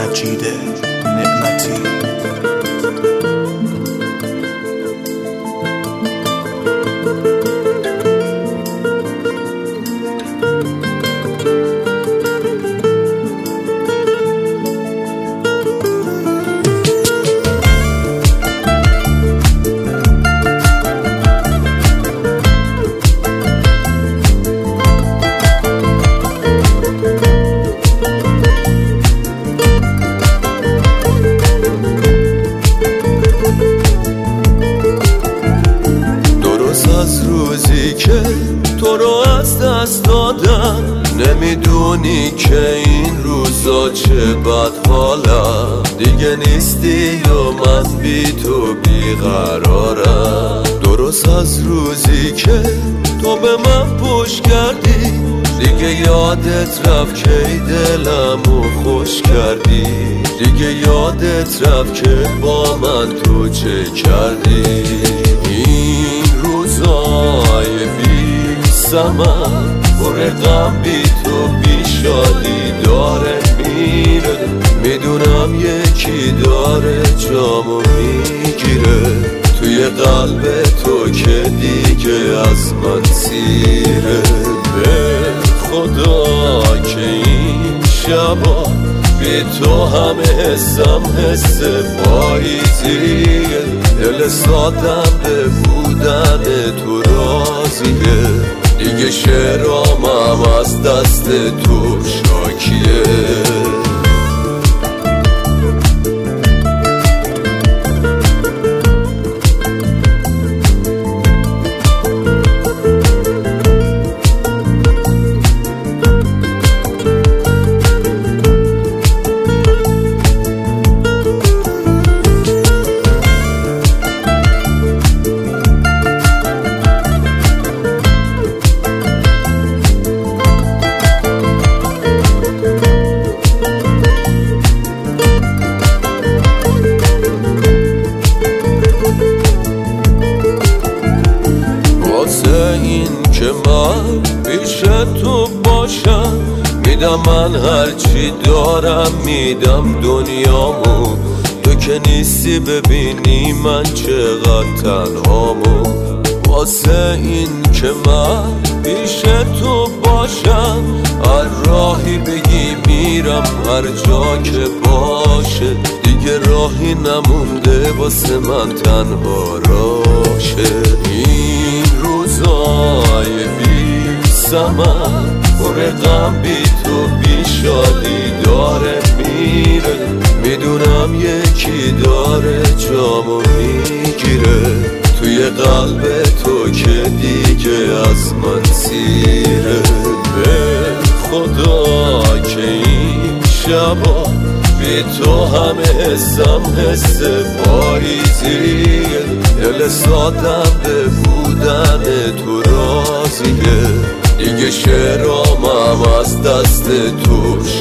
مجید نعمتی. از روزی که تو رو از دست دادم نمیدونی که این روزا چه بد حالم، دیگه نیستی و من بی تو بیقرارم. درست از روزی که تو به من پشت کردی دیگه یادت رفت که دلمو خوش کردی، دیگه یادت رفت که با من تو چه کردی. این روزای بی سمن پر غم بی تو بی شادی داره میره، میدونم یکی داره جامو میگیره توی قلب تو که دیگه از من سیره. به خدا که این شبا بی تو همه حسم حس پاییزیه، دل سادم به بودن تو راضیه، دیگه شعرامم از دست تو شاکیه. این که من پیش تو باشم میدم من هرچی دارم، میدم دنیامو، تو که نیستی ببینی من چقدر تنهامو. واسه این که من پیش تو باشم هر راهی بگی میرم، هر جا که باشه دیگه راهی نمونده واسه من تنها راشه. این روزای بی سمن پر غم بی تو بی شادی داره میره، میدونم یکی داره جامو میگیره توی قلب تو که دیگه از من سیره. به خدا که این شبا بی تو همه حسم حس پاییزیه، دل سادم به بودن تو راضیه، دیگه شعرامم از دست تو